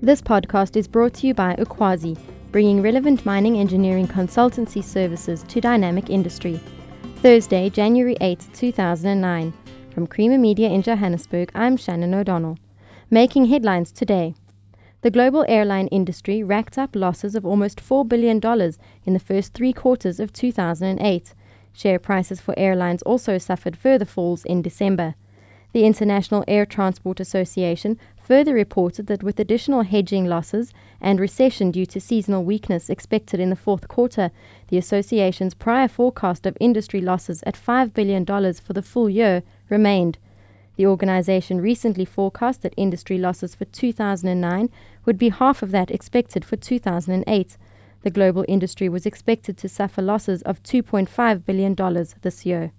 This podcast is brought to you by Ukwazi, bringing relevant mining engineering consultancy services to dynamic industry. Thursday, January 8, 2009. From Creamer Media in Johannesburg, I'm Shannon O'Donnell. Making headlines today. The global airline industry racked up losses of almost $4 billion in the first 3 quarters of 2008. Share prices for airlines also suffered further falls in December. The International Air Transport Association further reported that with additional hedging losses and recession due to seasonal weakness expected in the fourth quarter, the association's prior forecast of industry losses at $5 billion for the full year remained. The organization recently forecast that industry losses for 2009 would be half of that expected for 2008. The global industry was expected to suffer losses of $2.5 billion this year.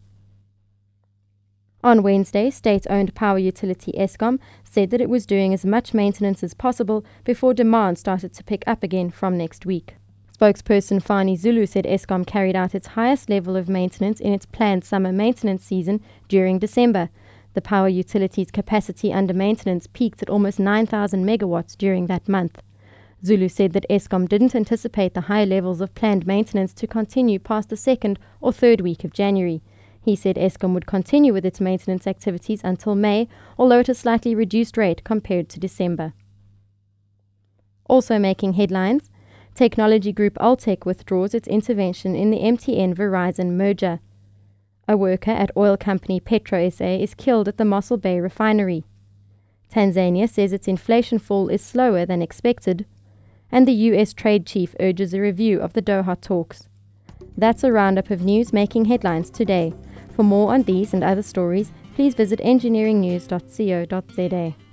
On Wednesday, state-owned power utility Eskom said that it was doing as much maintenance as possible before demand started to pick up again from next week. Spokesperson Fani Zulu said Eskom carried out its highest level of maintenance in its planned summer maintenance season during December. The power utility's capacity under maintenance peaked at almost 9,000 megawatts during that month. Zulu said that Eskom didn't anticipate the high levels of planned maintenance to continue past the second or third week of January. He said Eskom would continue with its maintenance activities until May, although at a slightly reduced rate compared to December. Also making headlines, technology group Altec withdraws its intervention in the MTN-Verizon merger. A worker at oil company Petro SA is killed at the Mossel Bay refinery. Tanzania says its inflation fall is slower than expected. And the U.S. trade chief urges a review of the Doha talks. That's a roundup of news making headlines today. For more on these and other stories, please visit engineeringnews.co.za.